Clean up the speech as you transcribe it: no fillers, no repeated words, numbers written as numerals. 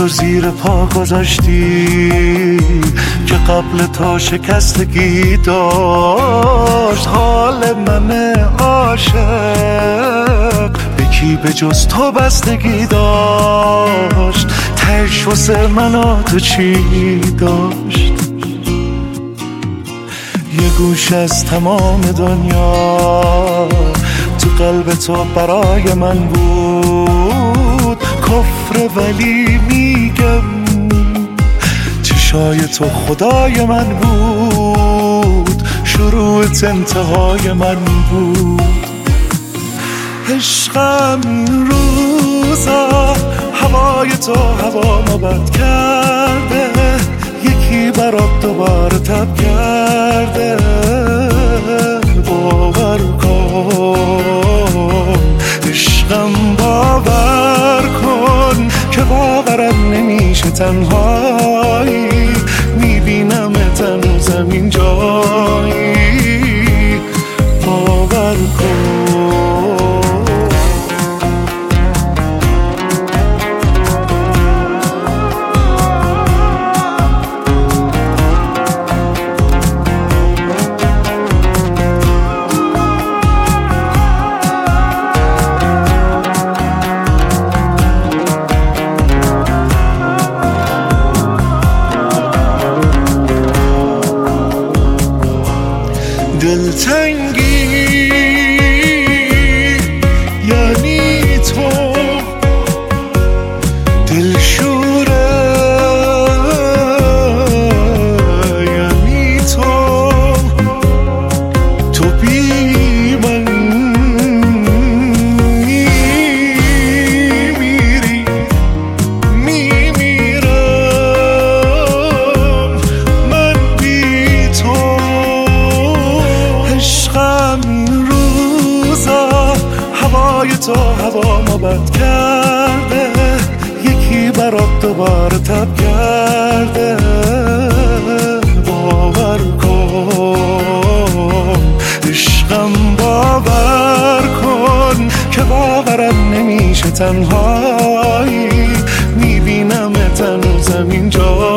و زیر پا گذاشتی که قبل تا شکستگی داشت حال من عاشق یکی به جز تو بستگی داشت. تهش واسه من و تو چی داشت؟ یه گوش از تمام دنیا تو قلب تو برای من بود کفر، ولی میگم چشای تو خدای من بود، شروعت انتهای من بود. عشقم این روزا هوای تو هوامو بد کرده، یکی برات دوباره تب کرده. باور کن عشقم، باور کن که باورم نمیشه تنهایی میبینم هنوزم اینجایی. باور کن دلتنگی یعنی تو، دلشوره یعنی تو، تو بی من میمیری میمیرم من بی تو. عشقم این روزا هوای تو هوامو بد کرده، یکی برات دوباره تب کرده. باور کن عشقم، باور کن که باورم نمیشه تنهایی میبینم هنوزم اینجا.